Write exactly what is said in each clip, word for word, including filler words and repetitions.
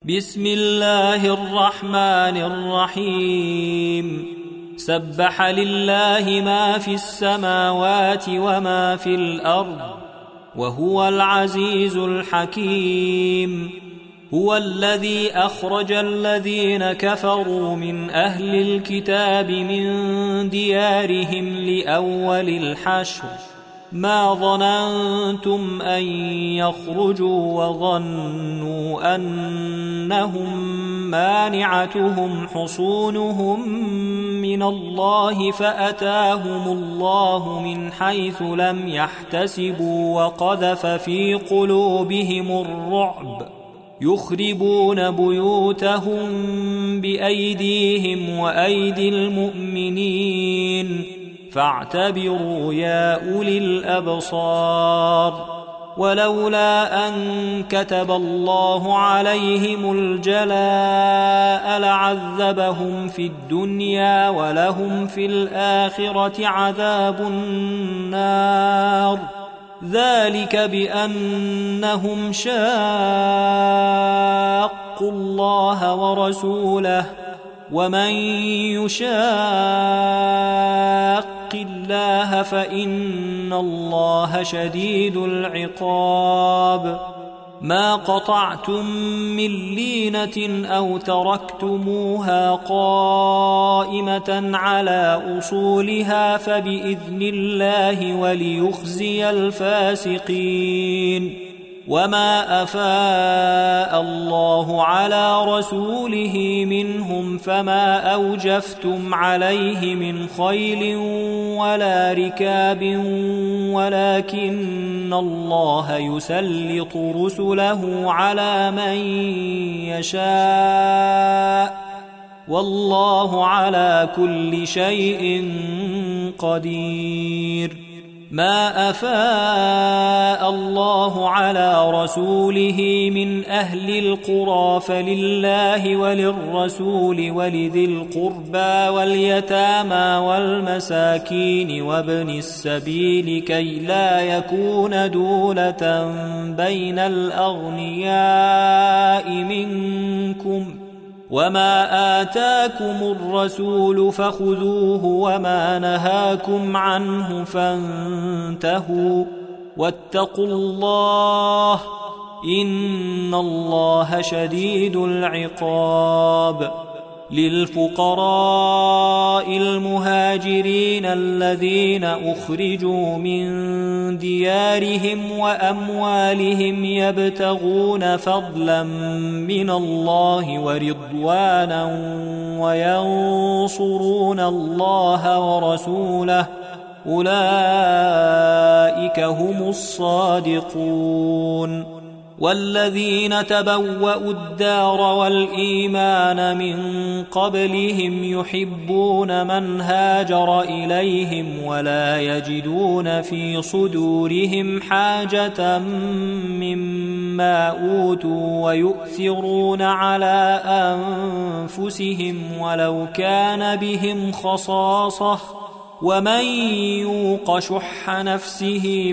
بسم الله الرحمن الرحيم سبح لله ما في السماوات وما في الأرض وهو العزيز الحكيم هو الذي أخرج الذين كفروا من أهل الكتاب من ديارهم لأول الحشر ما ظننتم أن يخرجوا وظنوا أنهم مانعتهم حصونهم من الله فأتاهم الله من حيث لم يحتسبوا وقذف في قلوبهم الرعب يخربون بيوتهم بأيديهم وأيدي المؤمنين فاعتبروا يا أولي الأبصار ولولا أن كتب الله عليهم الجلاء لعذبهم في الدنيا ولهم في الآخرة عذاب النار ذلك بأنهم شاقوا الله ورسوله ومن يشاق الله فإن الله شديد العقاب ما قطعتم من لينة أو تركتموها قائمة على أصولها فبإذن الله وليخزي الفاسقين وما أفاء الله على رسوله منهم فما أوجفتم عليه من خيل ولا ركاب ولكن الله يسلط رسله على من يشاء والله على كل شيء قدير ما أفاء الله على رسوله من أهل القرى فلله وللرسول ولذي القربى واليتامى والمساكين وابن السبيل كي لا يكون دولة بين الأغنياء منكم وما آتاكم الرسول فخذوه وما نهاكم عنه فانتهوا واتقوا الله إن الله شديد العقاب للفقراء المهاجرين الذين أخرجوا من ديارهم وأموالهم يبتغون فضلا من الله ورضوانا وينصرون الله ورسوله أولئك هم الصادقون والذين تبوأوا الدار والإيمان من قبلهم يحبون من هاجر إليهم ولا يجدون في صدورهم حاجة مما أوتوا ويؤثرون على أنفسهم ولو كان بهم خصاصة ومن يوق شح نفسه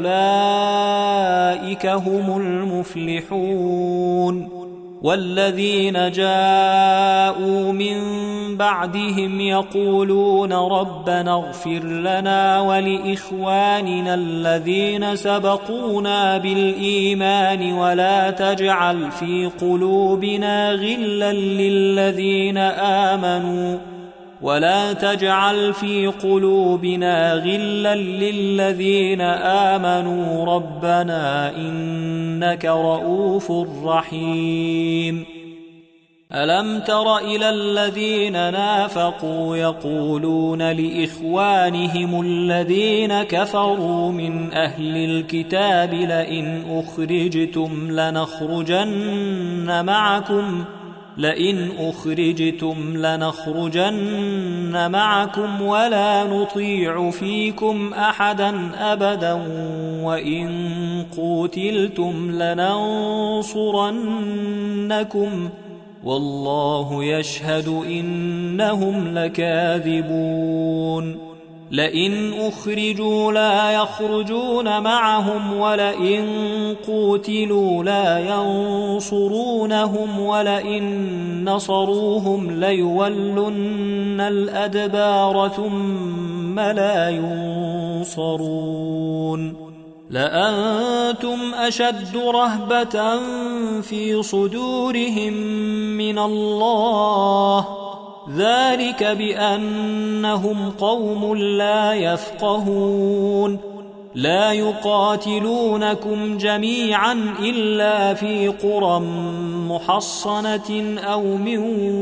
فأولئك هم المفلحون والذين جاءوا من بعدهم يقولون ربنا اغفر لنا ولإخواننا الذين سبقونا بالإيمان ولا تجعل في قلوبنا غلا للذين آمنوا ولا تجعل في قلوبنا غلا للذين آمنوا ربنا إنك رؤوف رحيم ألم تر إلى الذين نافقوا يقولون لإخوانهم الذين كفروا من أهل الكتاب لئن أخرجتم لنخرجن معكم لئن أخرجتم لنخرجن معكم ولا نطيع فيكم أحدا أبدا وإن قوتلتم لننصرنكم والله يشهد إنهم لكاذبون لئن أخرجوا لا يخرجون معهم ولئن قوتلوا لا ينصرونهم ولئن نصروهم ليولن الأدبار ثم لا ينصرون لأنتم أشد رهبة في صدورهم من الله ذلك بأنهم قوم لا يفقهون لا يقاتلونكم جميعا إلا في قرى محصنة أو من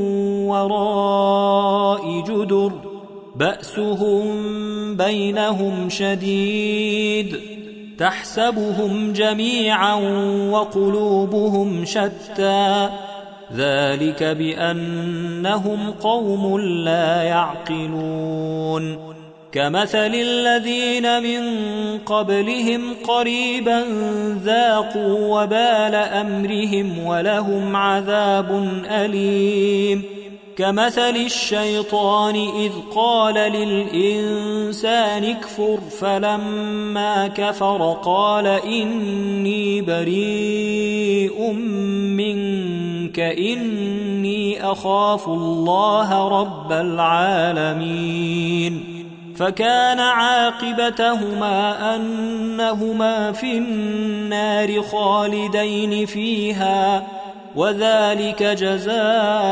وراء جدر بأسهم بينهم شديد تحسبهم جميعا وقلوبهم شتى ذلك بأنهم قوم لا يعقلون كمثل الذين من قبلهم قريبا ذاقوا وبال أمرهم ولهم عذاب أليم كمثل الشيطان إذ قال للإنسان اكفر فلما كفر قال إني بريء منك إني أخاف الله رب العالمين فكان عاقبتهما أنهما في النار خالدين فيها وذلك جزاء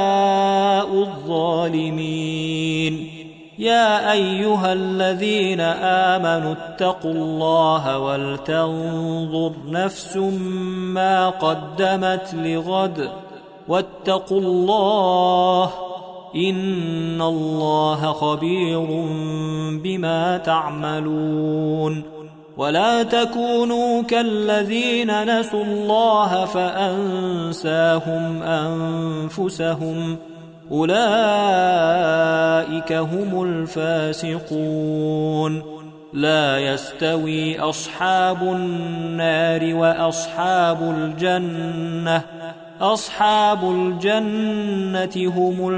الظالمين يا أيها الذين آمنوا اتقوا الله ولتنظر نفس ما قدمت لغد واتقوا الله إن الله خبير بما تعملون ولا تكونوا كالذين نسوا الله فأنساهم أنفسهم أولئك هم الفاسقون لا يستوي أصحاب النار وأصحاب الجنة أصحاب الجنة هم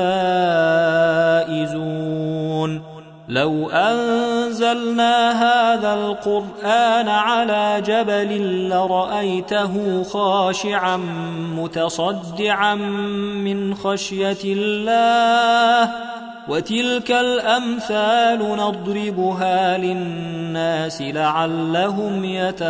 الفائزون لو أنزلنا هذا القرآن على جبل لرأيته خاشعا متصدعا من خشية الله وتلك الأمثال نضربها للناس لعلهم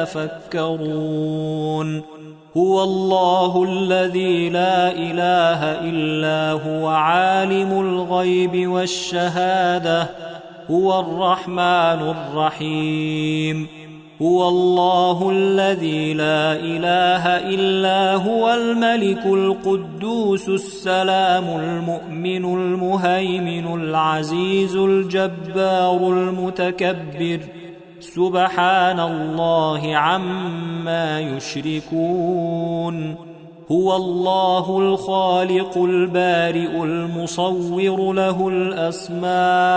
يتفكرون هو الله الذي لا إله إلا هو عالم الغيب والشهادة هو الرحمن الرحيم هو الله الذي لا إله إلا هو الملك القدوس السلام المؤمن المهيمن العزيز الجبار المتكبر سبحان الله عما يشركون هو الله الخالق البارئ المصور له الأسماء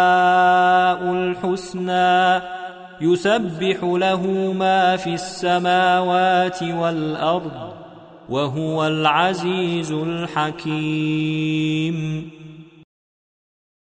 الحسنى يسبح له ما في السماوات والأرض وهو العزيز الحكيم